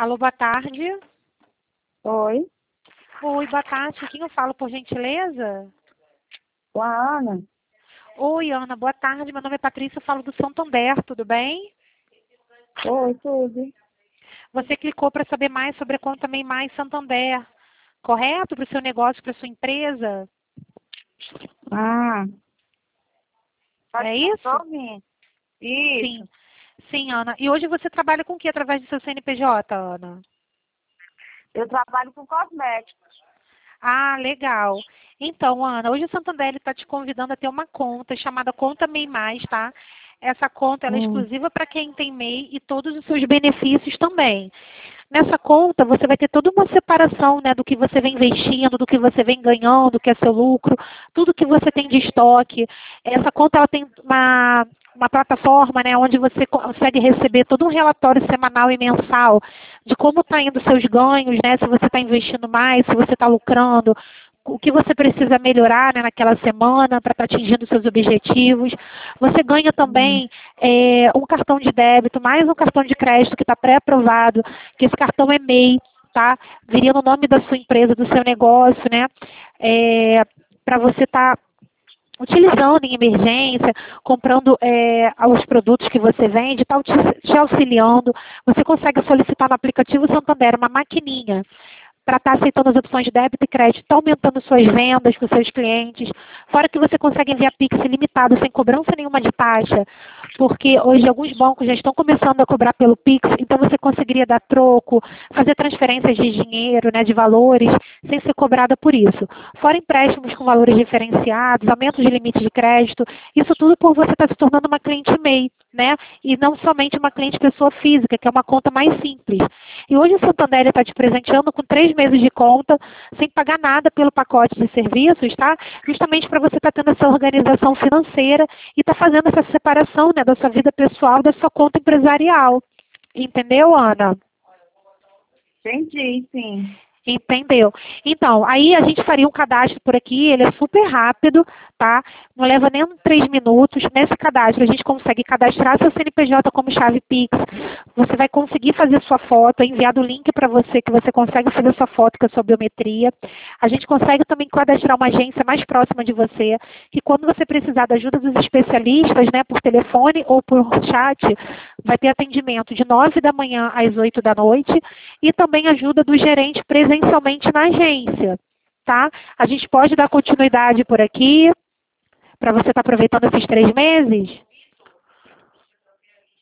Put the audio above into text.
Alô, boa tarde. Oi, Oi, boa tarde. Quem eu falo, por gentileza? com a Ana. Oi, Ana, boa tarde. Meu nome é Patrícia, eu falo do Santander, tudo bem? Oi, tudo. Você clicou para saber mais sobre a conta Mei Mais Santander, correto? Para o seu negócio, para a sua empresa? Ah, É tô isso? ouvindo. Sim. Isso. Sim, Ana. E hoje você trabalha com o que através do seu CNPJ, Ana? Eu trabalho com cosméticos. Ah, legal. Então, Ana, hoje o Santander está te convidando a ter uma conta chamada Conta Mei Mais, tá? Essa conta ela é Hum, exclusiva para quem tem MEI e todos os seus benefícios também. Nessa conta, você vai ter toda uma separação, né, do que você vem investindo, do que você vem ganhando, que é seu lucro, tudo que você tem de estoque. Essa conta ela tem uma plataforma, né, onde você consegue receber todo um relatório semanal e mensal de como está indo seus ganhos, né, se você está investindo mais, se você está lucrando, o que você precisa melhorar, né, naquela semana para estar atingindo seus objetivos. Você ganha hum, também um cartão de débito, mais um cartão de crédito que está pré-aprovado, que esse cartão é MEI, tá? Viria no nome da sua empresa, do seu negócio, né? Para você estar utilizando em emergência, comprando os produtos que você vende, está te auxiliando. Você consegue solicitar no aplicativo Santander uma maquininha para estar aceitando as opções de débito e crédito, está aumentando suas vendas com seus clientes, fora que você consegue enviar Pix ilimitado, sem cobrança nenhuma de taxa, porque hoje alguns bancos já estão começando a cobrar pelo Pix, então você conseguiria dar troco, fazer transferências de dinheiro, né, de valores, sem ser cobrada por isso. Fora empréstimos com valores diferenciados, aumento de limite de crédito, isso tudo por você estar se tornando uma cliente MEI, né? E não somente uma cliente pessoa física, que é uma conta mais simples. E hoje o Santander está te presenteando com 3 meses de conta, sem pagar nada pelo pacote de serviços, tá? Justamente para você estar tendo essa organização financeira e estar fazendo essa separação, né, da sua vida pessoal da sua conta empresarial. Entendeu, Ana? entendi, sim. Entendeu? Então, aí a gente faria um cadastro por aqui, ele é super rápido, tá? Não leva nem 3 minutos. Nesse cadastro, a gente consegue cadastrar seu CNPJ como chave Pix. Você vai conseguir fazer sua foto, é enviado o link para você, que você consegue fazer sua foto com a sua biometria. A gente consegue também cadastrar uma agência mais próxima de você, que quando você precisar da ajuda dos especialistas, né, por telefone ou por chat, vai ter atendimento de 9 da manhã às 8 da noite e também ajuda do gerente presencialmente na agência, tá? A gente pode dar continuidade por aqui, para você estar aproveitando esses 3 meses?